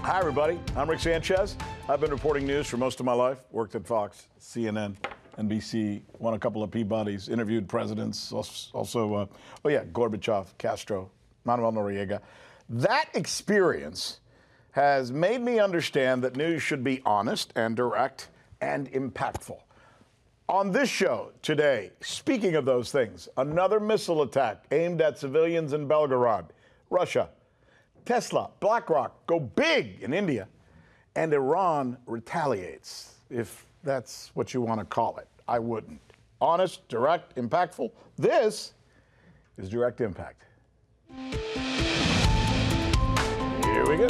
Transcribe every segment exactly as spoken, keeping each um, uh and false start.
Hi, everybody. I'm Rick Sanchez. I've been reporting news for most of my life. Worked at Fox, C N N, N B C, won a couple of Peabodys, interviewed presidents, also, uh, oh yeah, Gorbachev, Castro, Manuel Noriega. That experience has made me understand that news should be honest and direct and impactful. On this show today, speaking of those things, another missile attack aimed at civilians in Belgorod, Russia. Tesla, BlackRock go big in India, and Iran retaliates, if that's what you want to call it. I wouldn't. Honest, direct, impactful. This is Direct Impact. Here we go.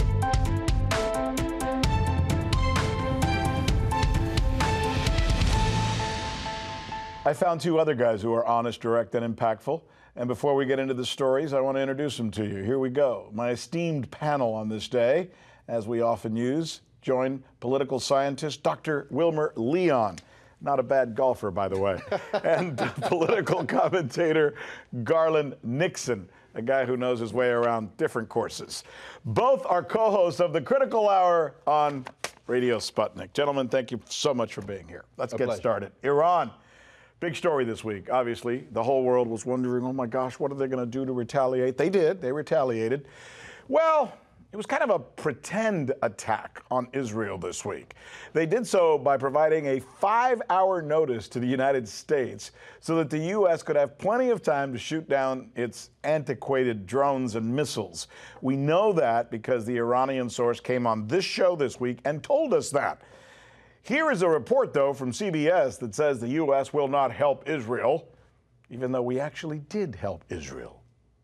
I found two other guys who are honest, direct, and impactful. And before we get into the stories, I want to introduce them to you. Here we go. My esteemed panel on this day, as we often use, join political scientist Doctor Wilmer Leon. Not a bad golfer, by the way. And political commentator Garland Nixon, a guy who knows his way around different courses. Both are co-hosts of the Critical Hour on Radio Sputnik. Gentlemen, thank you so much for being here. Let's A get pleasure. started. Iran. Big story this week. Obviously, the whole world was wondering, oh my gosh, what are they going to do to retaliate? They did. They retaliated. Well, it was kind of a pretend attack on Israel this week. They did so by providing a five-hour notice to the United States so that the U S could have plenty of time to shoot down its antiquated drones and missiles. We know that because the Iranian source came on this show this week and told us that. Here is a report, though, from C B S that says the U S will not help Israel, even though we actually did help Israel.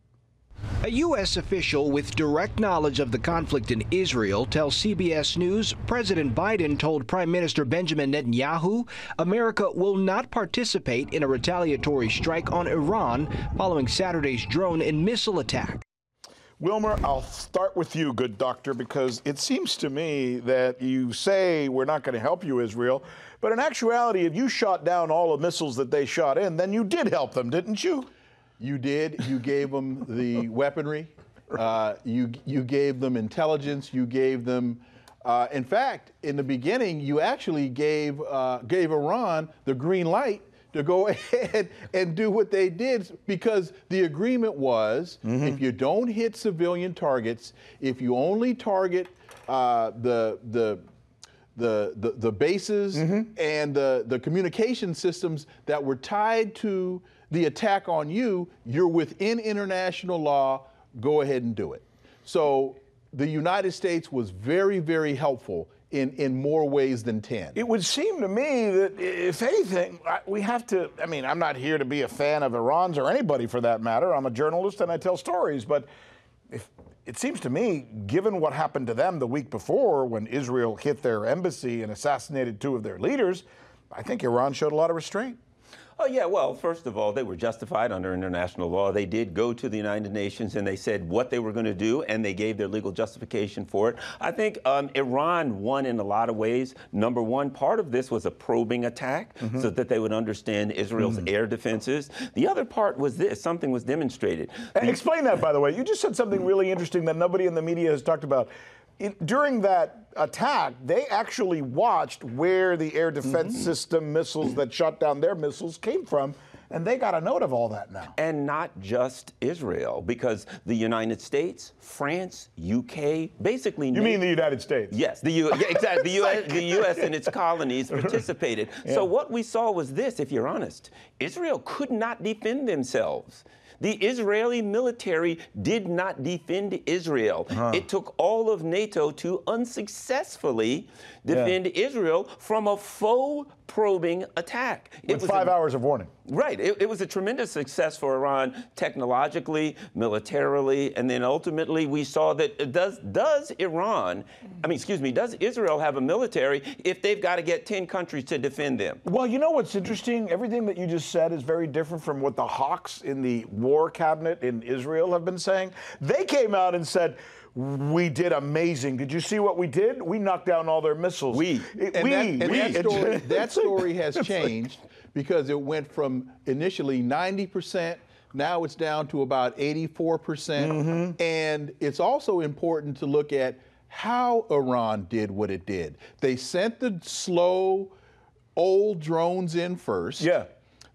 A U S official with direct knowledge of the conflict in Israel tells C B S News President Biden told Prime Minister Benjamin Netanyahu America will not participate in a retaliatory strike on Iran following Saturday's drone and missile attack. Wilmer, I'll start with you, good doctor, because it seems to me that you say we're not going to help you, Israel, but in actuality, if you shot down all the missiles that they shot in, then you did help them, didn't you? You did. You gave them the weaponry. Uh, you you gave them intelligence. You gave them. Uh, in fact, in the beginning, you actually gave uh, gave Iran the green light to go ahead and do what they did, because the agreement was, mm-hmm. if you don't hit civilian targets, if you only target uh, the the the the, the bases mm-hmm. and the, the communication systems that were tied to the attack on you, you're within international law, go ahead and do it. So the United States was very, very helpful in, in more ways than ten. It would seem to me that, if anything, we have to, I mean, I'm not here to be a fan of Iran's or anybody for that matter. I'm a journalist and I tell stories, but if, it seems to me, given what happened to them the week before when Israel hit their embassy and assassinated two of their leaders, I think Iran showed a lot of restraint. Oh, yeah. Well, first of all, they were justified under international law. They did go to the United Nations and they said what they were going to do, and they gave their legal justification for it. I think um, Iran won in a lot of ways. Number one, part of this was a probing attack mm-hmm. so that they would understand Israel's mm-hmm. air defenses. The other part was this. Something was demonstrated. The- Explain that, by the way. You just said something really interesting that nobody in the media has talked about. It, during that attack, they actually watched where the air defense mm-hmm. system missiles that shot down their missiles came from, and they got a note of all that now. And not just Israel, because the United States, France, U K, basically... You mean the United States? Yes, the U yeah, exactly. The U S, the U S and its colonies participated. Yeah. So what we saw was this, if you're honest. Israel could not defend themselves. The Israeli military did not defend Israel. Uh-huh. It took all of NATO to unsuccessfully defend yeah. Israel from a faux probing attack. With it was five a, hours of warning. Right. It, it was a tremendous success for Iran technologically, militarily, and then ultimately we saw that does does Iran, I mean, excuse me, does Israel have a military if they've got to get ten countries to defend them? Well, you know what's interesting? Everything that you just said is very different from what the hawks in the war cabinet in Israel have been saying. They came out and said, we did amazing. Did you see what we did? We knocked down all their missiles. We. It, and we. That, and we. that story, that story has changed because it went from initially ninety percent, now it's down to about eighty-four percent. Mm-hmm. And it's also important to look at how Iran did what it did. They sent the slow, old drones in first. Yeah.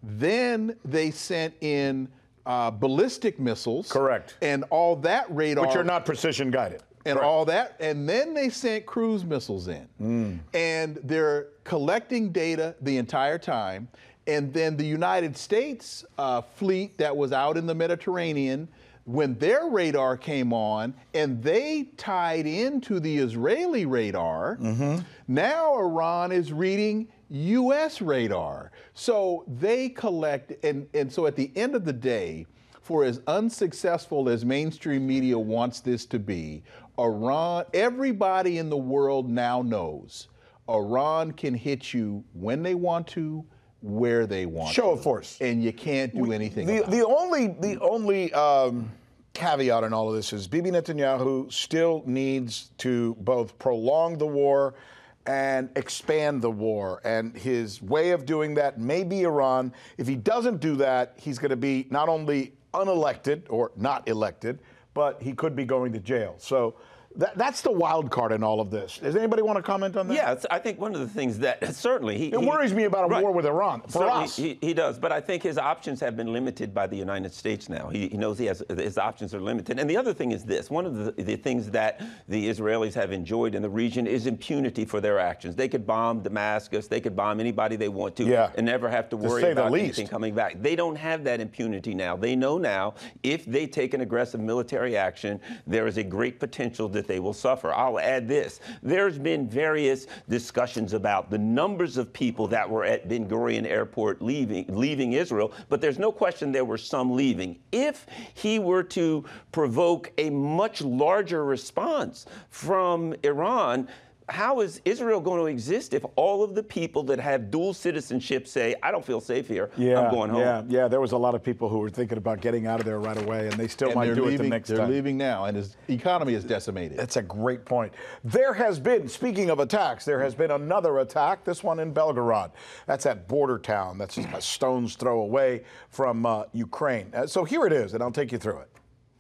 Then they sent in uh, ballistic missiles. Correct. And all that radar. Which are not precision guided. And Correct. all that. And then they sent cruise missiles in. Mm. And they're collecting data the entire time. And then the United States uh, fleet that was out in the Mediterranean, when their radar came on and they tied into the Israeli radar, mm-hmm. now Iran is reading U S radar. So they collect, and, and so at the end of the day, for as unsuccessful as mainstream media wants this to be, Iran, everybody in the world now knows Iran can hit you when they want to, where they want Show to. of force. And you can't do anything the, about the it. only the only um, caveat in all of this is Bibi Netanyahu still needs to both prolong the war and expand the war. And his way of doing that may be Iran. If he doesn't do that, he's going to be not only unelected or not elected, but he could be going to jail. So that, that's the wild card in all of this. Does anybody want to comment on that? Yeah, it's, I think one of the things that certainly he. It he, worries me about a right. war with Iran. For Certainly us. He, he does, but I think his options have been limited by the United States now. He, he knows he has his options are limited. And the other thing is this: one of the, the things that the Israelis have enjoyed in the region is impunity for their actions. They could bomb Damascus, they could bomb anybody they want to, yeah. and never have to to worry say about the least. anything coming back. They don't have that impunity now. They know now if they take an aggressive military action, there is a great potential that they will suffer. I'll add this. There's been various discussions about the numbers of people that were at Ben Gurion Airport leaving, leaving Israel, but there's no question there were some leaving. If he were to provoke a much larger response from Iran, how is Israel going to exist if all of the people that have dual citizenship say, I don't feel safe here, yeah, I'm going home? Yeah, yeah. There was a lot of people who were thinking about getting out of there right away, and they still and might do leaving, it the next they're time. They're leaving now, and his economy is decimated. That's a great point. There has been, speaking of attacks, there has been another attack, this one in Belgorod. That's that border town that's just a stone's throw away from uh, Ukraine. Uh, so here it is, and I'll take you through it.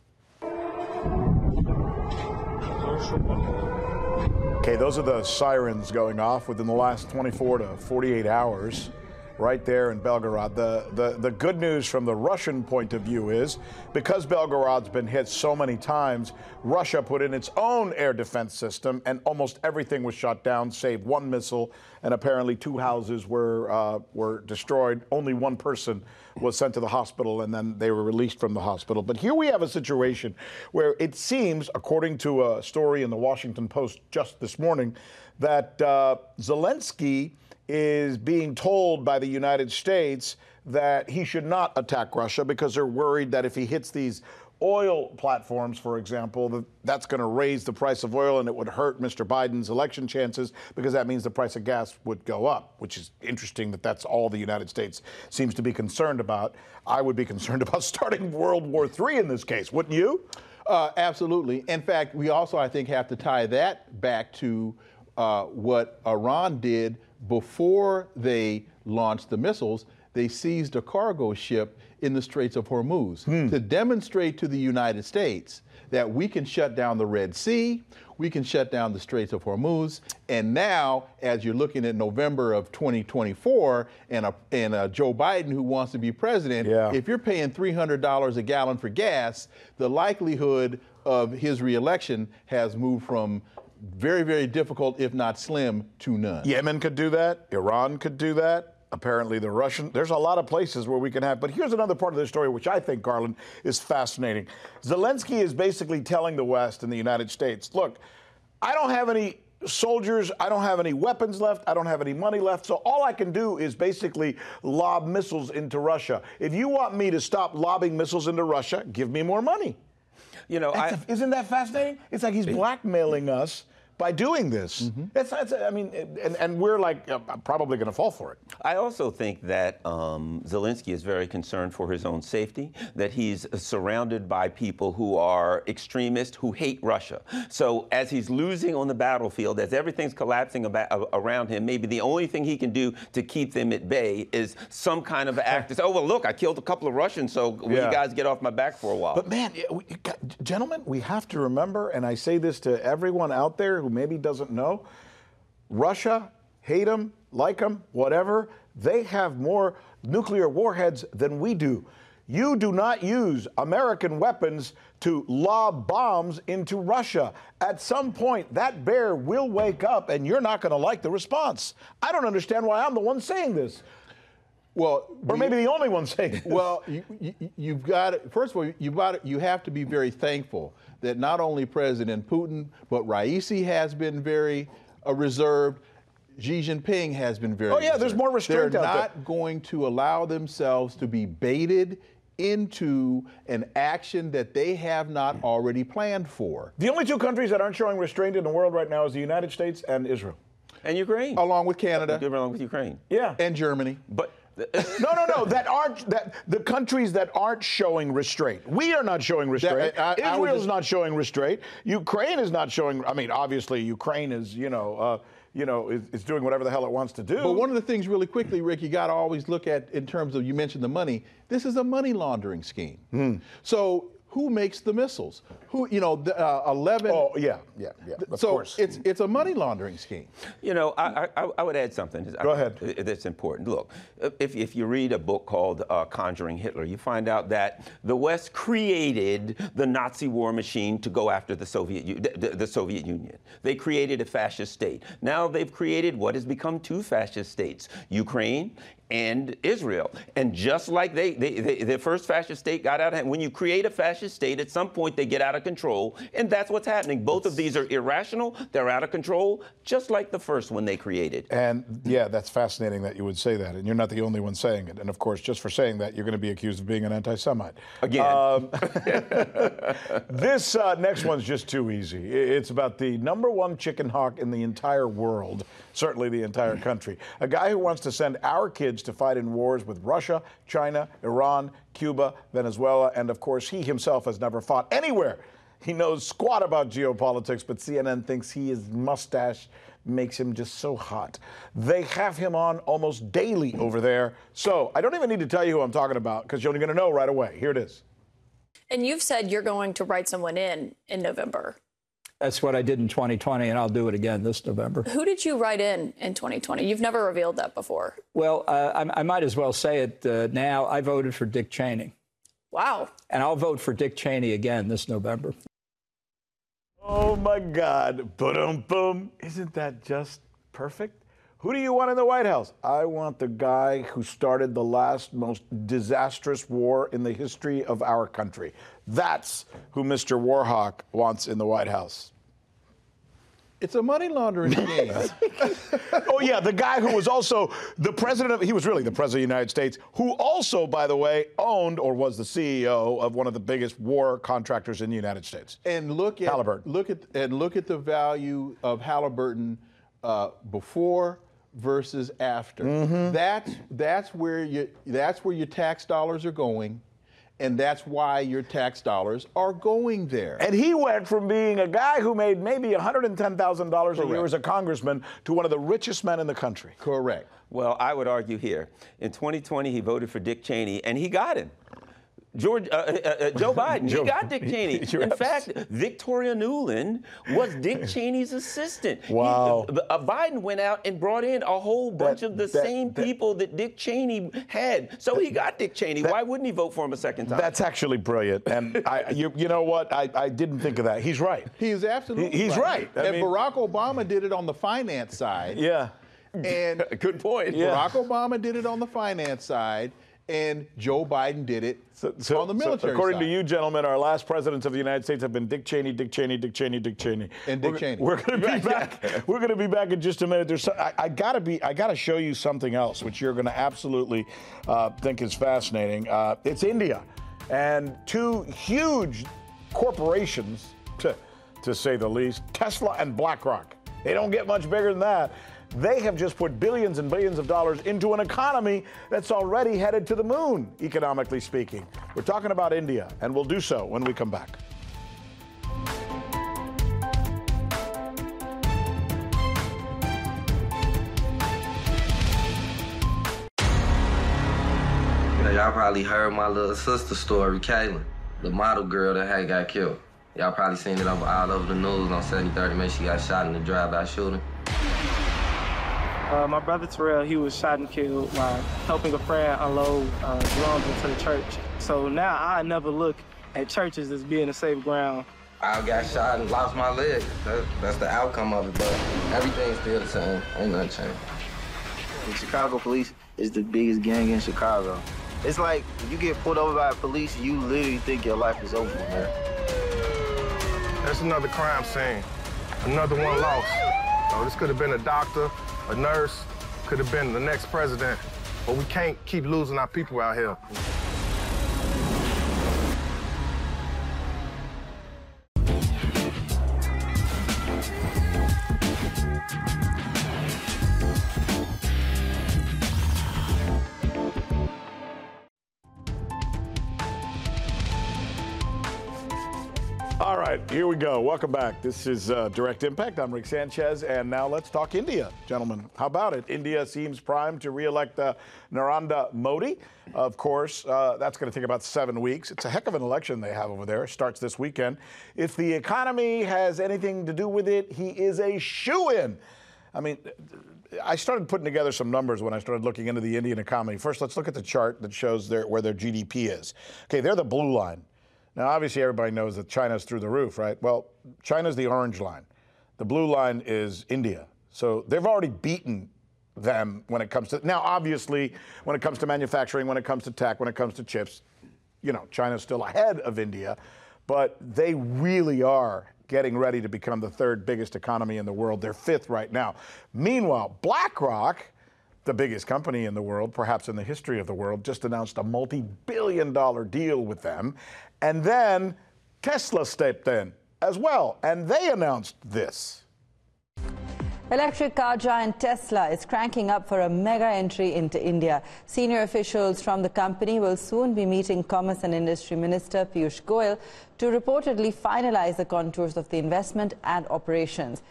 Okay, those are the sirens going off within the last twenty-four to forty-eight hours right there in Belgorod. The, the, the good news from the Russian point of view is because Belgorod's been hit so many times, Russia put in its own air defense system and almost everything was shot down, save one missile, and apparently two houses were, uh, were destroyed. Only one person was sent to the hospital and then they were released from the hospital. But here we have a situation where it seems, according to a story in the Washington Post just this morning, that uh, Zelensky is being told by the United States that he should not attack Russia because they're worried that if he hits these oil platforms, for example, that that's going to raise the price of oil and it would hurt Mister Biden's election chances because that means the price of gas would go up, which is interesting that that's all the United States seems to be concerned about. I would be concerned about starting World War Three in this case, wouldn't you? Uh, absolutely. In fact, we also, I think, have to tie that back to uh, what Iran did before they launched the missiles. They seized a cargo ship in the Straits of Hormuz hmm. to demonstrate to the United States that we can shut down the Red Sea, we can shut down the Straits of Hormuz, and now, as you're looking at November of twenty twenty-four, and a, and a Joe Biden who wants to be president, yeah. if you're paying three hundred dollars a gallon for gas, the likelihood of his reelection has moved from very, very difficult, if not slim, to none. Yemen could do that. Iran could do that. Apparently the Russian, there's a lot of places where we can have, but here's another part of the story which I think, Garland, is fascinating. Zelensky is basically telling the West and the United States, look, I don't have any soldiers, I don't have any weapons left, I don't have any money left, so all I can do is basically lob missiles into Russia. If you want me to stop lobbing missiles into Russia, give me more money. You know, I, a, isn't that fascinating? It's like he's blackmailing us by doing this. Mm-hmm. It's, it's, I mean, and, and we're like uh, probably going to fall for it. I also think that um, Zelensky is very concerned for his own safety, that he's surrounded by people who are extremists, who hate Russia. So as he's losing on the battlefield, as everything's collapsing about, around him, maybe the only thing he can do to keep them at bay is some kind of act to say, oh, well, look, I killed a couple of Russians, so will yeah. you guys get off my back for a while? But man, we, gentlemen, we have to remember, and I say this to everyone out there who maybe doesn't know, Russia, hate them, like them, whatever, they have more nuclear warheads than we do. You do not use American weapons to lob bombs into Russia. At some point, that bear will wake up, and you're not going to like the response. I don't understand why I'm the one saying this. Well, or maybe the only one saying this. Well, you, you, you've got to, first of all, you've got to, you have to be very thankful that not only President Putin, but Raisi has been very uh, reserved. Xi Jinping has been very. Oh yeah, reserved. There's more restraint They're out there. not going to allow themselves to be baited into an action that they have not already planned for. The only two countries that aren't showing restraint in the world right now is the United States and Israel. And Ukraine. Along with Canada. Along with Ukraine. Yeah. And Germany. But no, no, no. That aren't that the countries that aren't showing restraint. We are not showing restraint. That, I, I Israel's just, not showing restraint. Ukraine is not showing. I mean, obviously, Ukraine is, you know, uh, you know, is, is doing whatever the hell it wants to do. But one of the things, really quickly, Rick, you got to always look at in terms of, you mentioned the money. This is a money laundering scheme. Mm. So who makes the missiles? Who, you know, the, uh, eleven. Oh yeah, yeah, yeah. Of so course. it's it's a money laundering scheme. You know, I I, I would add something. Go ahead. That's important. Look, if if you read a book called uh, Conjuring Hitler, you find out that the West created the Nazi war machine to go after the Soviet the, the Soviet Union. They created a fascist state. Now they've created what has become two fascist states: Ukraine and Israel. And just like they, they, they the first fascist state got out of hand, when you create a fascist state, at some point they get out of control, and that's what's happening. Both of these are irrational, they're out of control, just like the first one they created. And yeah, that's fascinating that you would say that, and you're not the only one saying it. And of course, just for saying that, you're going to be accused of being an anti-Semite. Again. Um, this uh, next one's just too easy. It's about the number one chicken hawk in the entire world, certainly the entire country. A guy who wants to send our kids to fight in wars with Russia, China, Iran, Cuba, Venezuela, and of course he himself has never fought anywhere. He knows squat about geopolitics, but C N N thinks he, his mustache makes him just so hot. They have him on almost daily over there. So I don't even need to tell you who I'm talking about, because you're going to know right away. Here it is. And you've said you're going to write someone in in November. That's what I did in twenty twenty, and I'll do it again this November. Who did you write in in twenty twenty? You've never revealed that before. Well, uh, I, I might as well say it uh, now. I voted for Dick Cheney. Wow. And I'll vote for Dick Cheney again this November. Oh, my God. Boom, boom. Isn't that just perfect? Who do you want in the White House? I want the guy who started the last most disastrous war in the history of our country. That's who Mister Warhawk wants in the White House. It's a money laundering scheme. Oh, yeah, the guy who was also the president of, he was really the president of the United States, who also, by the way, owned or was the C E O of one of the biggest war contractors in the United States. And look at Halliburton. Look at and look at the value of Halliburton uh, before versus after. Mm-hmm. That's that's where you that's where your tax dollars are going. And that's why your tax dollars are going there. And he went from being a guy who made maybe one hundred ten thousand dollars a year as a congressman to one of the richest men in the country. Correct. Well, I would argue here. In twenty twenty, he voted for Dick Cheney, and he got him. George, uh, uh, uh, Joe Biden, Joe, he got Dick Cheney. In fact, Victoria Nuland was Dick Cheney's assistant. Wow. He, uh, Biden went out and brought in a whole bunch that, of the that, same that, people that Dick Cheney had. So he got Dick Cheney. That, Why wouldn't he vote for him a second time? That's actually brilliant. And I, you, you know what? I, I didn't think of that. He's right. He is absolutely he, he's right. right. And mean, Barack Obama did it on the finance side. Yeah. And good point. Yeah. Barack Obama did it on the finance side. And Joe Biden did it so, so, on the military so according side. to you, gentlemen, our last presidents of the United States have been Dick Cheney, Dick Cheney, Dick Cheney, Dick Cheney, and Dick we're, Cheney. We're going to be back. We're going to be back in just a minute. There's, so, I, I gotta be. I gotta show you something else, which you're going to absolutely uh, think is fascinating. Uh, it's India, and two huge corporations. to say the least. Tesla and BlackRock, they don't get much bigger than that. They have just put billions and billions of dollars into an economy that's already headed to the moon, economically speaking. We're talking about India, and we'll do so when we come back. Y'all probably heard my little sister story, Kaylin, the model girl that had got killed. Y'all probably seen it all over the news on seventy-third. Man, she got shot in the drive-by shooting. Uh, my brother Terrell, he was shot and killed while helping a friend unload uh, drums into the church. So now I never look at churches as being a safe ground. I got shot and lost my leg. That, that's the outcome of it, but everything's still the same. Ain't nothing changed. The Chicago police is the biggest gang in Chicago. It's like when you get pulled over by police, you literally think your life is over, man. That's another crime scene. Another one lost. So this could have been a doctor, a nurse, could have been the next president. But we can't keep losing our people out here. All right, here we go. Welcome back. This is uh, Direct Impact. I'm Rick Sanchez, and now let's talk India, gentlemen. How about it? India seems primed to re-elect uh, Narendra Modi. Of course, uh, that's going to take about seven weeks. It's a heck of an election they have over there. It starts this weekend. If the economy has anything to do with it, he is a shoo-in. I mean, I started putting together some numbers when I started looking into the Indian economy. First, let's look at the chart that shows their, where their G D P is. Okay, they're the blue line. Now, obviously, everybody knows that China's through the roof, right? Well, China's the orange line. The blue line is India. So they've already beaten them when it comes to, now, obviously, when it comes to manufacturing, when it comes to tech, when it comes to chips, you know, China's still ahead of India, but they really are getting ready to become the third biggest economy in the world. They're fifth right now. Meanwhile, BlackRock, the biggest company in the world, perhaps in the history of the world, just announced a multi-billion dollar deal with them. And then Tesla stepped in as well, and they announced this. Electric car giant Tesla is cranking up for a mega entry into India. Senior officials from the company will soon be meeting Commerce and Industry Minister Piyush Goyal to reportedly finalize the contours of the investment and operations.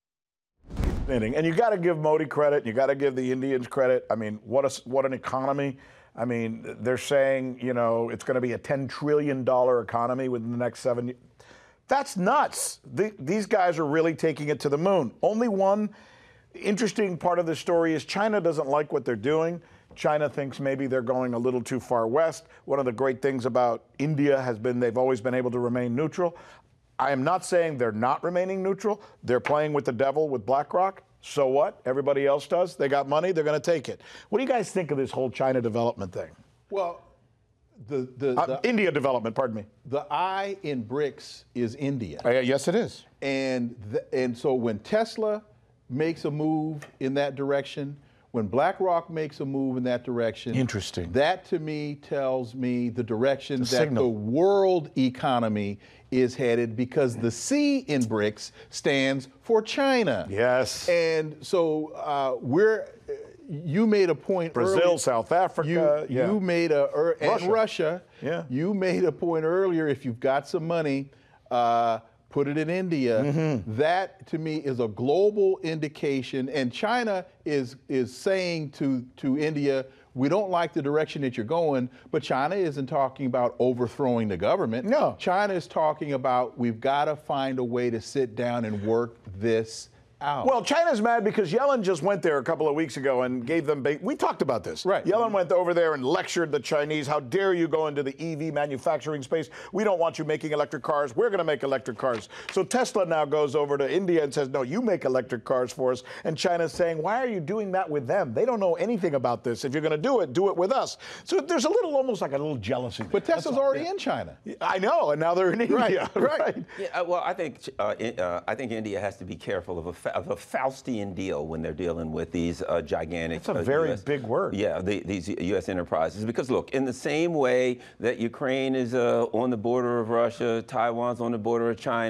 And you got to give Modi credit. You got to give the Indians credit. I mean, what a, what an economy. I mean, they're saying, you know, it's going to be a ten trillion dollar economy within the next seven years. That's nuts. The, these guys are really taking it to the moon. Only one interesting part of the story is China doesn't like what they're doing. China thinks maybe they're going a little too far west. One of the great things about India has been they've always been able to remain neutral. I am not saying they're not remaining neutral. They're playing with the devil with BlackRock. So what? Everybody else does. They got money. They're going to take it. What do you guys think of this whole China development thing? Well, the the, uh, the India development. Pardon me. The I in BRICS is India. Uh, yes, it is. And th- and so when Tesla makes a move in that direction, when BlackRock makes a move in that direction, interesting. That to me tells me the direction the that signal. the world economy is headed, because the C in BRICS stands for China. Yes. And so uh, we're. You made a point Brazil, earlier. South Africa. You, yeah. you made a er, and Russia. Russia. Yeah. You made a point earlier. If you've got some money, uh, put it in India. Mm-hmm. That to me is a global indication. And China is is saying to to India, we don't like the direction that you're going. But China isn't talking about overthrowing the government. No. China is talking about we've got to find a way to sit down and work this out. Well, China's mad because Yellen just went there a couple of weeks ago and gave them bait. We talked about this. Right. Yellen went over there and lectured the Chinese. How dare you go into the E V manufacturing space? We don't want you making electric cars. We're going to make electric cars. So Tesla now goes over to India and says, no, you make electric cars for us. And China's saying, why are you doing that with them? They don't know anything about this. If you're going to do it, do it with us. So there's a little, almost like a little jealousy there. But Tesla's That's already all. in China. I know, and now they're in India. Right. right. Yeah, well, I think uh, in, uh, I think India has to be careful of a, fa- of a Faustian deal when they're dealing with these uh, gigantic. That's a uh, very U S big word. Yeah, the, these U S enterprises. Because look, in the same way that Ukraine is uh, on the border of Russia, Taiwan's on the border of China,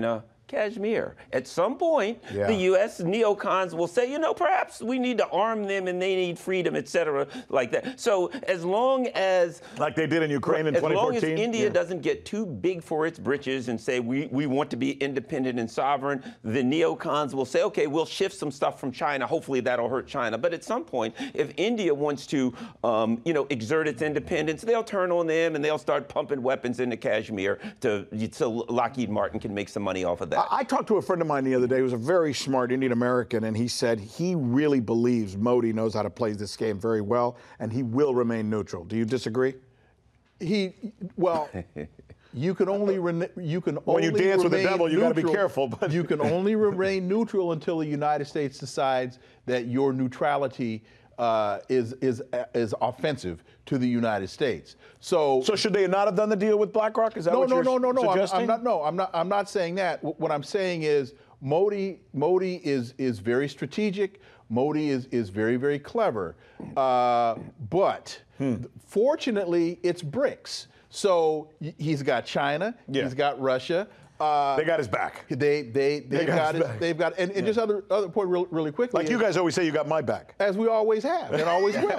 Kashmir. At some point, Yeah. the U S neocons will say, you know, perhaps we need to arm them and they need freedom, et cetera, like that. So as long as... Like they did in Ukraine in twenty fourteen? As long as India Yeah. doesn't get too big for its britches and say we, we want to be independent and sovereign, the neocons will say, okay, we'll shift some stuff from China. Hopefully that'll hurt China. But at some point, if India wants to, um, you know, exert its independence, they'll turn on them and they'll start pumping weapons into Kashmir to, so Lockheed Martin can make some money off of that. I, I talked to a friend of mine the other day who was a very smart Indian American, and he said he really believes Modi knows how to play this game very well, and he will remain neutral. Do you disagree? He, well, you can only re- you can When only you dance with the remain devil, you gotta be neutral- careful, but- you can only remain neutral until the United States decides that your neutrality uh, is is is offensive to the United States. So, So should they not have done the deal with BlackRock? Is that no, what no, you're no, no, no. I'm, suggesting? I'm not. No, I'm not. I'm not saying that. Wh- What I'm saying is Modi. Modi is is very strategic. Modi is is very very clever. Uh, but fortunately, it's BRICS. So y- he's got China. Yeah. He's got Russia. Uh, They got his back. They they they've got got his it. back. They've got and, and just other other point real, really quickly. Like you is, guys always say, you got my back. as we always have and always will.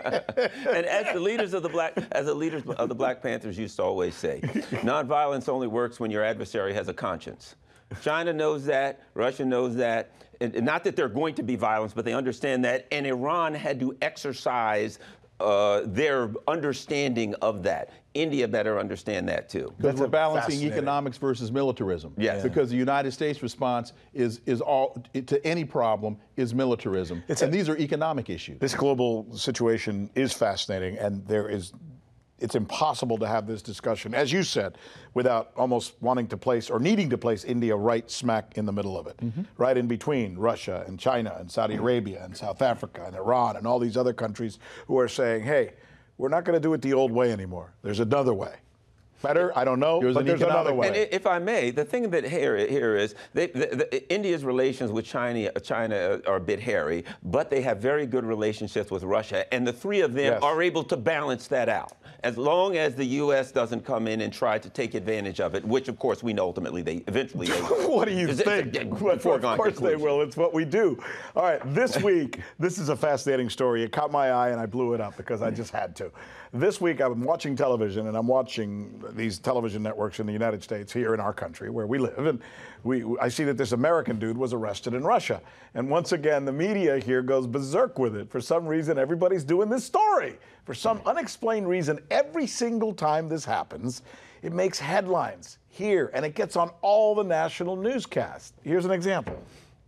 And as the leaders of the black, as the leaders of the Black Panthers used to always say, nonviolence only works when your adversary has a conscience. China knows that, Russia knows that, and, and not that they're going to be violence, but they understand that, and Iran had to exercise uh, their understanding of that. India better understand that too. Because we're balancing fascinating. economics versus militarism. Yes. Because the United States response is is all to any problem is militarism. It's and a- these are economic issues. This global situation is fascinating, and there is, it's impossible to have this discussion, as you said, without almost wanting to place or needing to place India right smack in the middle of it, right in between Russia and China and Saudi Arabia and South Africa and Iran and all these other countries who are saying, hey, we're not going to do it the old way anymore. There's another way. Better? I don't know, There's but an there's economic- another way. And i- if I may, the thing that here, here is they, the, the, India's relations with China, China are a bit hairy, but they have very good relationships with Russia, and the three of them Yes. are able to balance that out. As long as the U S doesn't come in and try to take advantage of it, which of course we know ultimately they eventually they will. What do you It's- it's a- think? a Well, of foregone course they conclusion. will. It's what we do. All right, this week, this is a fascinating story. It caught my eye and I blew it up because I just had to. This week, I'm watching television and I'm watching these television networks in the United States, here in our country where we live, and we, I see that this American dude was arrested in Russia. And once again, the media here goes berserk with it. For some reason, everybody's doing this story. For some unexplained reason, every single time this happens, it makes headlines here, and it gets on all the national newscasts. Here's an example.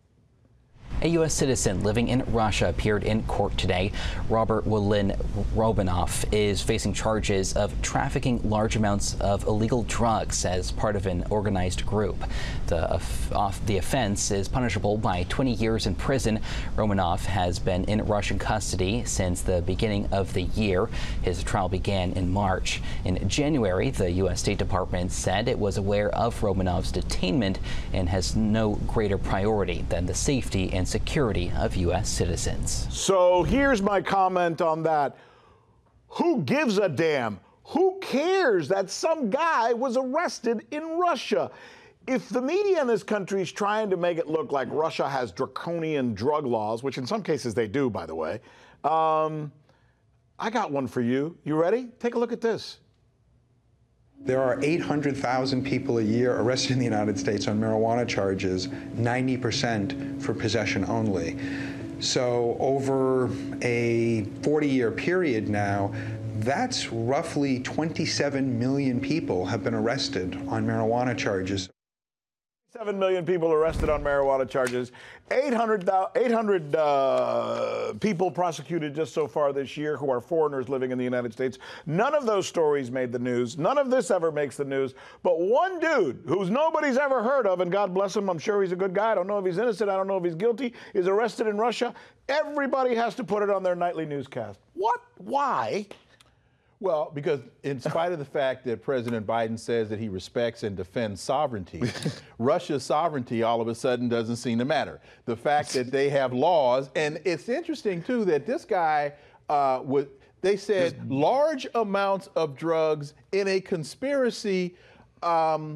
A U S citizen living in Russia appeared in court today. Robert Willin Romanov is facing charges of trafficking large amounts of illegal drugs as part of an organized group. The, off, the offense is punishable by twenty years in prison. Romanov has been in Russian custody since the beginning of the year. His trial began in March. In January, the U S State Department said it was aware of Romanov's detainment and has no greater priority than the safety and security of U S citizens. So here's my comment on that. Who gives a damn? Who cares that some guy was arrested in Russia? If the media in this country is trying to make it look like Russia has draconian drug laws, which in some cases they do, by the way, um, I got one for you. You ready? Take a look at this. There are eight hundred thousand people a year arrested in the United States on marijuana charges, ninety percent for possession only. So over a forty-year period now, that's roughly twenty-seven million people have been arrested on marijuana charges. Seven million people arrested on marijuana charges. eight hundred, eight hundred uh, people prosecuted just so far this year who are foreigners living in the United States. None of those stories made the news. None of this ever makes the news. But one dude who's nobody's ever heard of, and God bless him, I'm sure he's a good guy. I don't know if he's innocent. I don't know if he's guilty, is arrested in Russia. Everybody has to put it on their nightly newscast. What? Why? Well, because in spite of the fact that President Biden says that he respects and defends sovereignty, Russia's sovereignty all of a sudden doesn't seem to matter. The fact that they have laws, and it's interesting too that this guy uh, would, they said large amounts of drugs in a conspiracy. Um,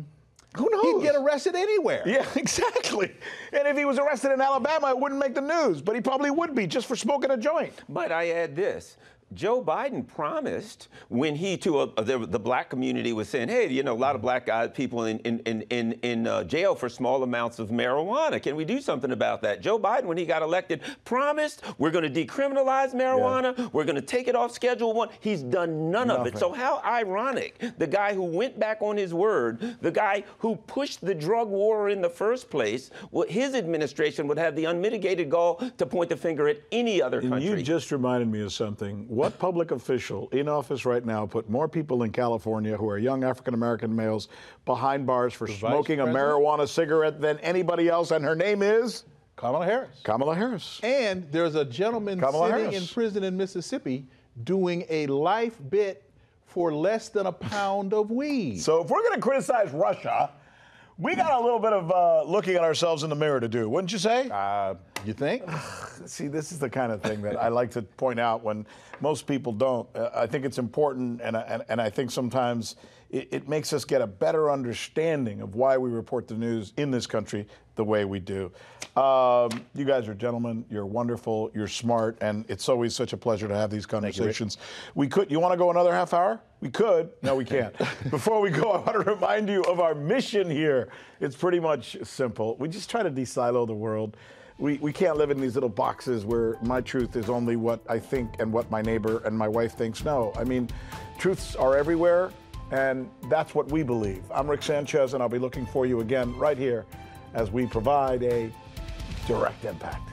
Who knows? He'd get arrested anywhere. Yeah, exactly. And if he was arrested in Alabama, it wouldn't make the news, but he probably would be just for smoking a joint. But I add this. Joe Biden promised when he to a, the, the black community was saying, hey, you know, a lot of black guys, people in in in in, in uh, jail for small amounts of marijuana. Can we do something about that? Joe Biden, when he got elected, promised we're going to decriminalize marijuana. Yeah. We're going to take it off Schedule One. He's done none Nothing. of it. So how ironic, the guy who went back on his word, the guy who pushed the drug war in the first place, well, his administration would have the unmitigated gall to point the finger at any other country. And you just reminded me of something. What public official in office right now put more people in California who are young African-American males behind bars for the smoking a marijuana cigarette than anybody else? And her name is? Kamala Harris. Kamala Harris. And there's a gentleman Kamala sitting Harris. in prison in Mississippi doing a life bit for less than a pound of weed. So if we're going to criticize Russia, we got a little bit of uh, looking at ourselves in the mirror to do, wouldn't you say? Uh, you think? See, this is the kind of thing that I like to point out when most people don't. Uh, I think it's important, and, and, and I think sometimes it, it makes us get a better understanding of why we report the news in this country the way we do. Um, you guys are gentlemen. You're wonderful. You're smart, and it's always such a pleasure to have these conversations. You, we could. You want to go another half hour? We could. No, we can't. Before we go, I want to remind you of our mission here. It's pretty much simple. We just try to de-silo the world. We, we can't live in these little boxes where my truth is only what I think and what my neighbor and my wife thinks. No, I mean, truths are everywhere, and that's what we believe. I'm Rick Sanchez, and I'll be looking for you again right here as we provide a direct impact.